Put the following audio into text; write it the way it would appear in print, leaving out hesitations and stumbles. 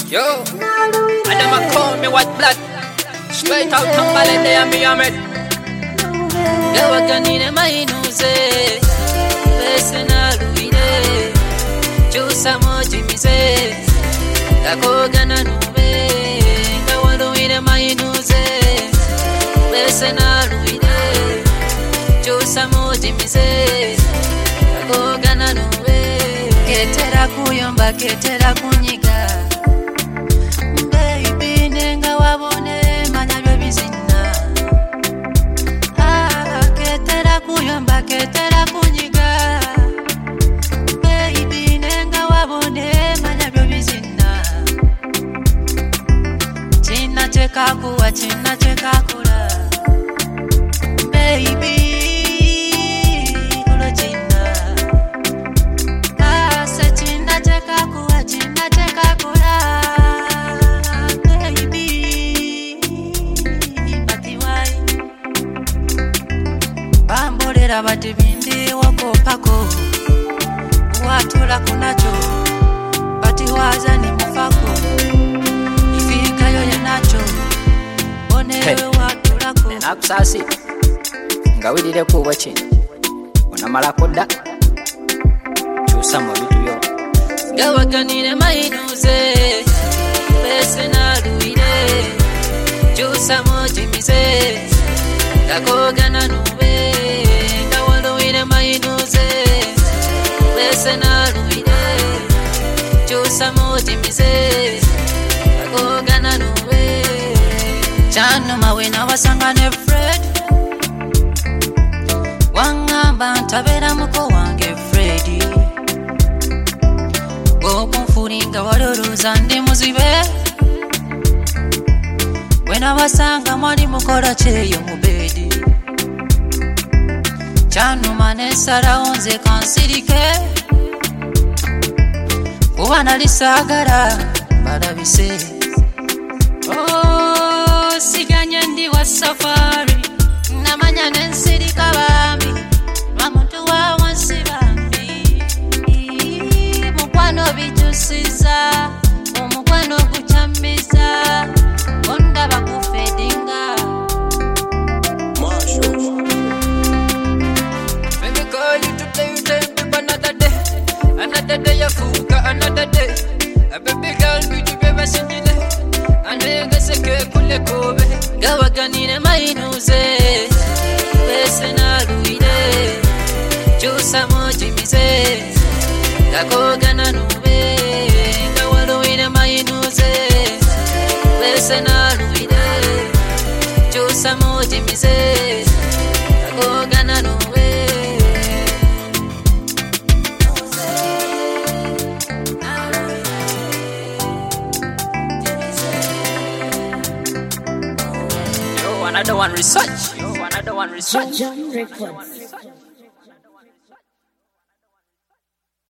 Yo, and them a call me white blood. Straight out from Balade and me Ahmed. Yo, I can need a mainuse. Listen, I'll be there. Choose some more Jimmy say. La Cogana Nube. I want to eat a mainuse. Listen, I'll be there. Choose some more Jimmy say. La Cogana Nube. Ketera kuyomba, ketera kunyiga. Ketera kunyiga baby nenga wabone manya byo bizina china cheka kuwa china cheka kula baby kulo china asa china cheka kuwa china cheka kula baby batiwai bambolera batibindi wako pako watula kunacho batiwaza ni mufako ifika yo yenacho onewe watulako nakusasi ngawirire kuba kino onamala kodda kyusa mu bitu byo gawaganire mainuze bese naluire kyusa mu kimize gakogana nube gawaluire mainuze bese naluire kyusa mu kimize gakogana nube chanuma wena wasangane Fred wangamba ntabera muko wange Freddy gokumfuringa waluluza ndi muzibe wena wasanga mwali mukola kyeyo mubedi chanuma nesala onze kansirike kuba nalisagala balabise siganye ndi wa safari namanya nensirika bambi lwamuntu wa wansi bambi mukwano bijusiza omukwano gukyambiza onda bakufedinga baby call you to play with them another day ya fuka another day a baby girl be to be machine anega seke kule kobe gawaganire mainuze bese naluire kyusa mu kimize gakogana nube gawaluire mainuze bese naluire kyusa mu kimize gakogana nube another one research. John Records.